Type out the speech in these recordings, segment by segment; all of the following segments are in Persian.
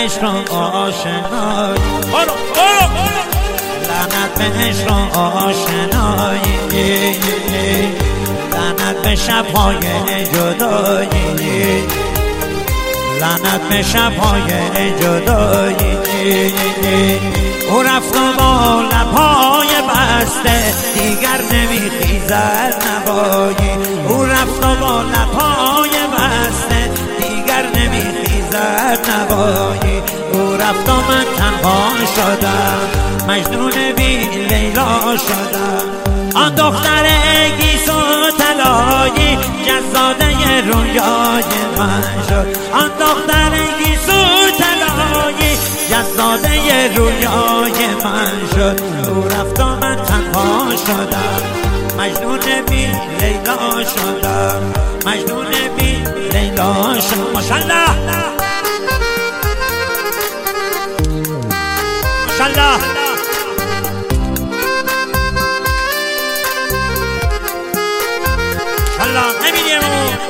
عشق و آشنایی، لعنت به عشق و آشنایی، لعنت به شب‌های جدایی، لعنت به شب‌های جدایی. او رفت و با لب‌های بسته دیگر نمیخیزد نوایی، او رفت و با لب‌های بسته دیگر نمیخیزد نوایی. او رفت و من تنها شدم، مجنون بی لیلا شدم. آن دختر گیسو طلایی جزاده رویای من شد، آن دختر گیسو طلایی جزاده رویای من شد. او رفت و من تنها شدم، مجنون بی لیلا شدم، مجنون بی لیلا شدم. ماشاءالله ماشاءالله. نمیدیم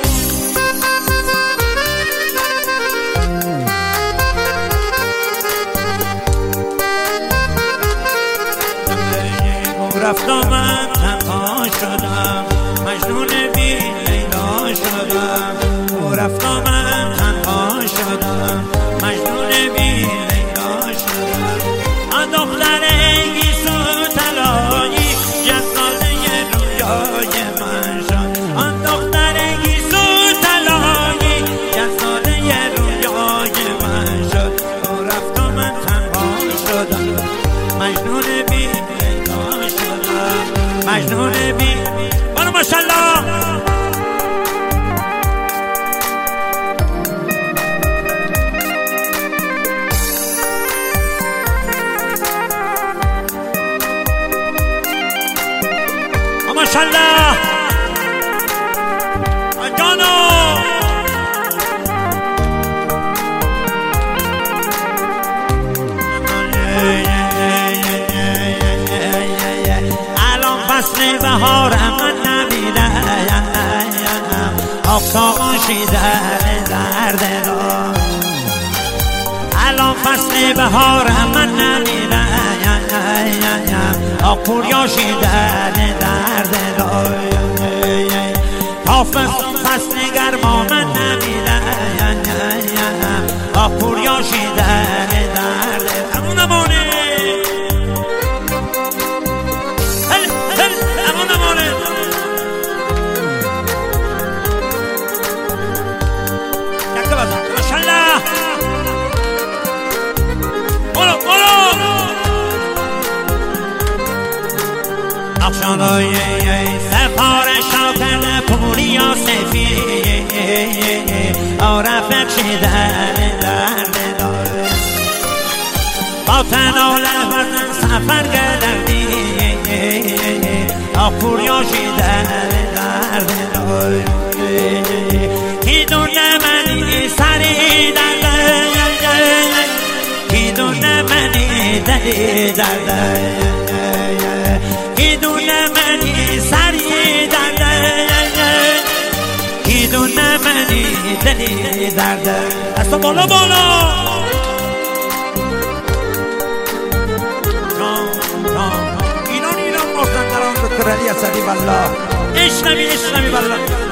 او رفت و من تنها شدم، مجنون بی لیلا شدم. او رفت و من تنها شدم، مجنون بی لیلا شدم. آن دختر گیسو طلایی جزاده رویای من شد، آن دختر گیسو طلایی جزاده رویای من شد. او رفت و من تنها شدم، مجنون بی لیلا شدم، مجنون بی. برو ماشاءالله. ماشاءالله جانو. الان فصل بهارم من نمیرم، آفتابشی در دلم. الان فصل بهارم من نمیرم، آقوریاشی در دلم. تا فصل گرما من نمیرم، آقوریاشی در دلم. همون نمونه همون نمونه. یک بزن ماشاءالله. برو برو. افشانای سفارش کرده پوری و سفید، رفقشی در دلار با تناله بزن سفر گردی، پوریاشی در دلار. کی دونه منی سری در کی دونه منی دلی در کی دونه منی سری در کی دونه منی دلی در دست بالا بالا. ایران مازندران دکتر علی اسدی والله. اشنمی والله.